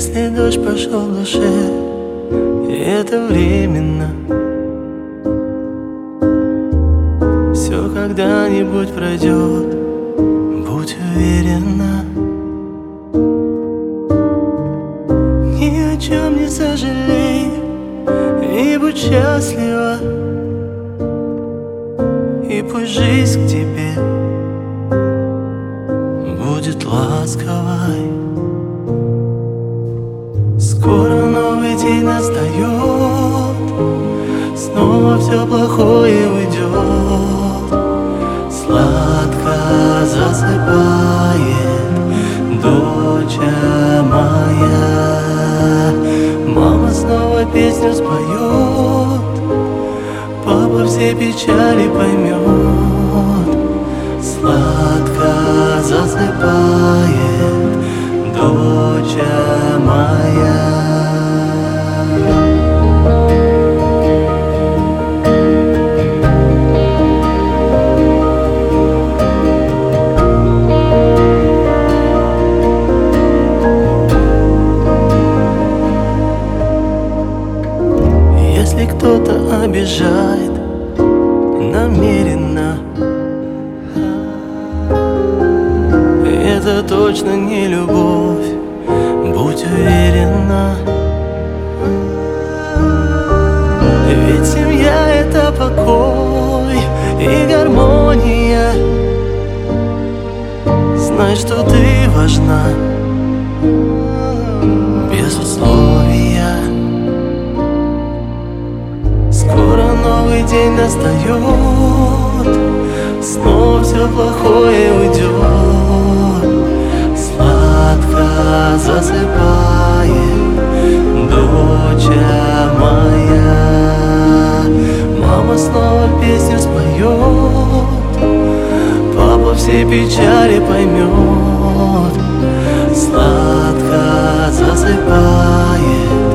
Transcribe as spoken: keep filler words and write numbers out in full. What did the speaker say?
Если дождь пошел в душе, и это временно, все когда-нибудь пройдет, будь уверена. Ни о чем не сожалей и будь счастлива, и пусть жизнь к тебе будет ласковой. Скоро новый день настает, снова все плохое уйдет. Сладко засыпает доча моя. Мама снова песню споет, папа все печали поймет. Сладко засыпает доча моя. Если кто-то обижает намеренно, это точно не любовь, будь уверена. Ведь семья — это покой и гармония. Знай, что ты важна, без условия. Скоро новый день настает, снова все плохое уйдет. Сладко засыпает доча моя. Мама снова песню споет, папа все печали поймет. Сладко засыпает